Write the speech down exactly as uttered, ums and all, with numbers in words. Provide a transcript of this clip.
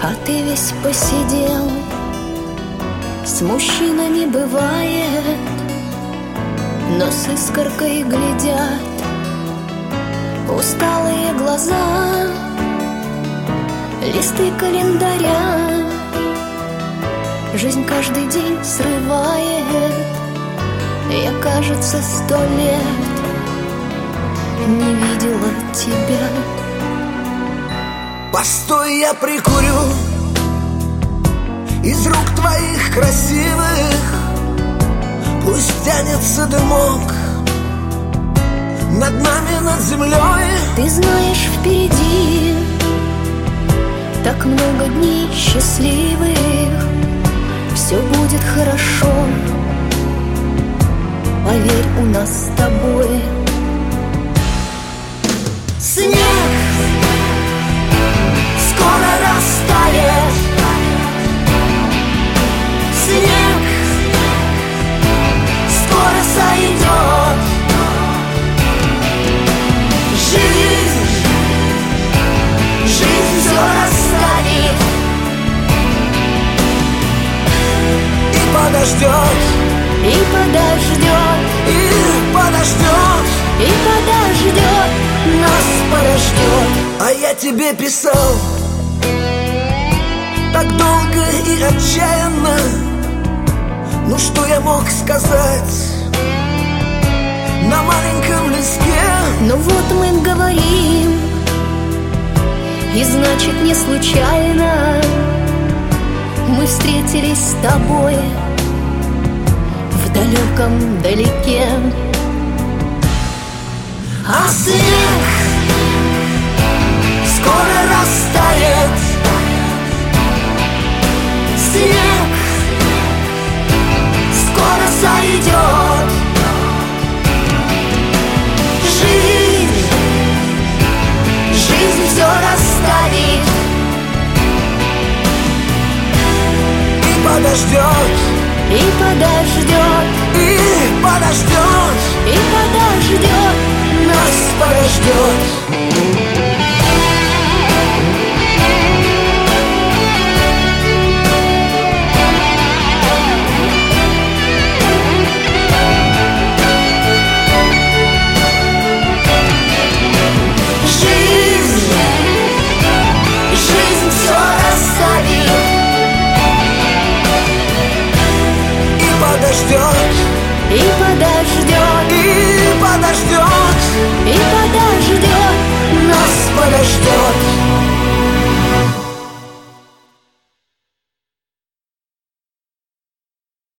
А ты весь посидел, с мужчинами бывает, но с искоркой глядят усталые глаза, листы календаря. Жизнь каждый день срывает. Я, кажется, сто лет не видела тебя. Постой, я прикурю из рук твоих красивых. Пусть тянется дымок над нами, над землей. Ты знаешь, впереди так много дней счастливых. Все будет хорошо, поверь, у нас с тобой. Снег скоро растает, снег скоро сойдет. Жизнь, жизнь все растает и подождет, И подождет, и подождет, и подождет, нас подождет. А я тебе писал так долго и отчаянно. Ну что я мог сказать на маленьком листке? ну вот мы говорим, и значит не случайно мы встретились с тобой в далеком далеке. А снег скоро растает, снег